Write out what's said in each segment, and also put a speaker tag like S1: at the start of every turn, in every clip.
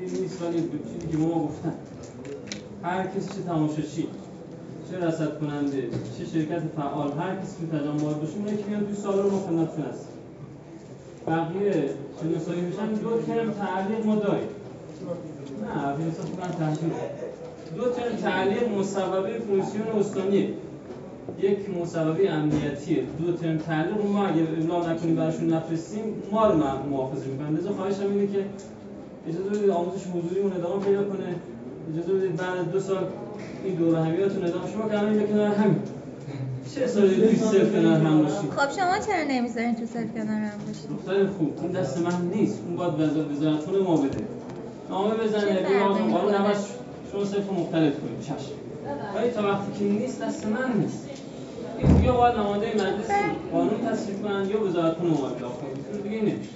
S1: نیست، ولی چیزی که ما گفتن هر کسی چه تماشاچی، چه رصد کننده، چه شرکت فعال، هر کسی که تجمع وارد بشه اونایی که میان توی سالن ما خدمتتون هست. بقیه شناسایی میشن. 2 ترم تعلیق ما داریم. نه حساب من تحصیل 2 ترم تعلیق مصوبه فونکسیون استانیه، یک مصوبه امنیتیه. 2 ترم تعلیق رو ما اگه امضا نکنیم براشون نفرستیم ما رو مؤاخذه میکنن. لذا خواهشم اینه که اجازه بدید آموزش حضوری اون ادامه پیدا کنه. اجازه بدید بعد از 2 سال این دوره همیاتون ادامه شما که همین کنار همین چه سالی توی صرف کنار هم باشید.
S2: خب شما چرا نمیذارین تو صرف کنار هم باشید؟
S1: دختر خوب این دست من نیست، اون باید وزارتخونه ما بده. نامه بزنه بیاد قانون همش شما صرف مختلف کنید چشم. ولی تا وقتی که نیست دست من نیست. این یا باید نماینده مجلس قانون تصویب کنن یا وزارتخونه ما ابلاغ کنه. دیگه نمیشه.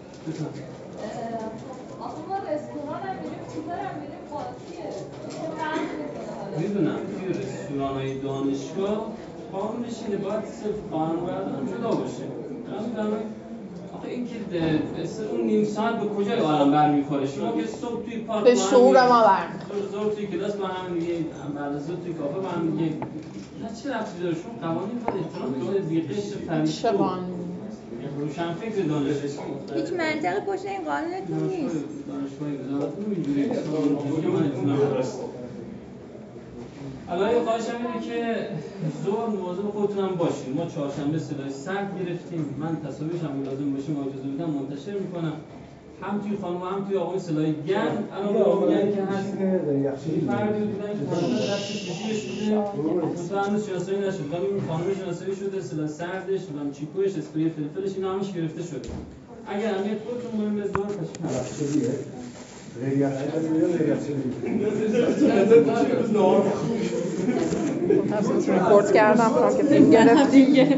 S3: آخه ما رستوران هم میریم، سوپر هم میریم، قاطیه.
S1: میدونم توی رستوران‌های دانشگاه قانونش اینه باید صرف قانون بردارم جدا باشه. آخه این که اون نیم ساعت به کجای عالم برمیخوره؟ شما که صبح توی پارک
S4: به شعور ما برمیخوره.
S1: ظهر توی کلاس با هم دیگه، بعد از ظهر توی کافه با هم دیگه. نه چه ربطی داره؟ شما قوانین باید احترام کنید. بیقش فرید
S4: چه قانونی؟
S1: روشن فکر دانشگاه.
S2: هیچ منطقی پشت این قانونتون نیست.
S1: دانشگاه وزارتتون اینجوری الان خواهشم اینه که ظهر مواظب خودتون هم باشین. ما چهارشنبه صدای سرد گرفتیم. من تصاویرش هم لازم باشه ما اجازه بدم منتشر میکنم. هم توی خانم هم توی آقای صدای گرم. الان میگن که هست فردی دیدن که خانم دستش بجیبش بوده. مثلا هنوز شناسایی نشد. ولی اون خانم شناسایی شده. صدای سردش، لام چیکوش، اسپری فلفلش اینا همش گرفته شده. اگر امنیت خودتون مهمه ظهر تشریف
S4: رکورد کردم که فیلم گرفتیم.